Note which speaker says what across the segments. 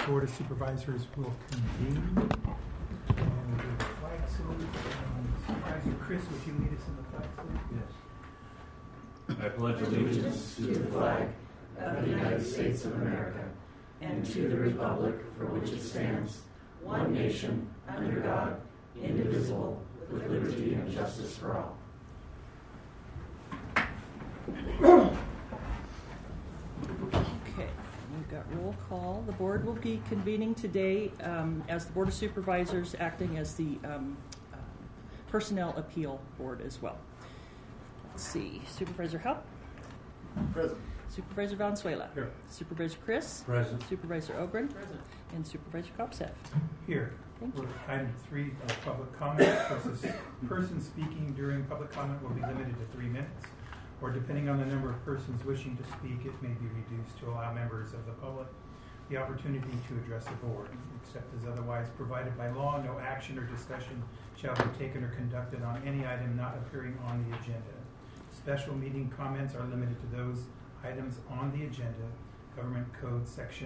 Speaker 1: Board of Supervisors will convene. And we'll do the flag salute. Supervisor Chris, would you lead us in the flag salute?
Speaker 2: Yes. I pledge allegiance to the flag of the United States of America and to the republic for which it stands, one nation, under God, indivisible, with liberty and justice for all.
Speaker 3: Okay, we've got roll call. The board will be convening today as the Board of Supervisors, acting as the Personnel Appeal Board as well. Let's see, Supervisor Haupt.
Speaker 4: Present.
Speaker 3: Supervisor Valenzuela.
Speaker 1: Here.
Speaker 3: Supervisor Chris.
Speaker 4: Present.
Speaker 3: Supervisor Ogren. Present. And Supervisor Kopsev.
Speaker 1: Here.
Speaker 3: Thank you.
Speaker 1: Item 3, public comment. Person speaking during public comment will be limited to 3 minutes, or depending on the number of persons wishing to speak, it may be reduced to allow members of the public the opportunity to address the board. Except as otherwise provided by law, no action or discussion shall be taken or conducted on any item not appearing on the agenda. Special meeting comments are limited to those items on the agenda. Government Code Section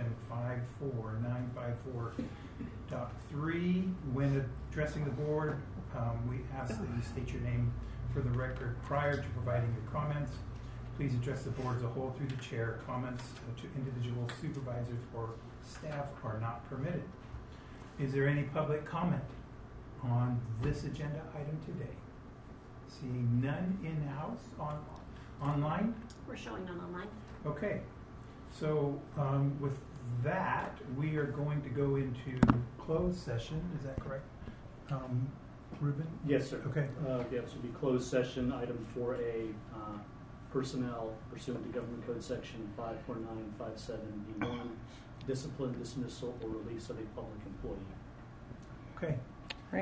Speaker 1: 54954.3. When addressing the board, we ask that you state your name for the record prior to providing your comments. Please address the board as a whole through the chair. Comments to individual supervisors or staff are not permitted. Is there any public comment on this agenda item today? Seeing none in-house, online?
Speaker 5: We're showing none online.
Speaker 1: Okay. So with that, we are going to go into closed session. Is that correct? Ruben?
Speaker 6: Yes, sir.
Speaker 1: Okay.
Speaker 6: Yes, it would be closed session, item 4A, personnel pursuant to Government Code Section 54957B1, discipline, dismissal, or release of a public employee.
Speaker 1: Okay.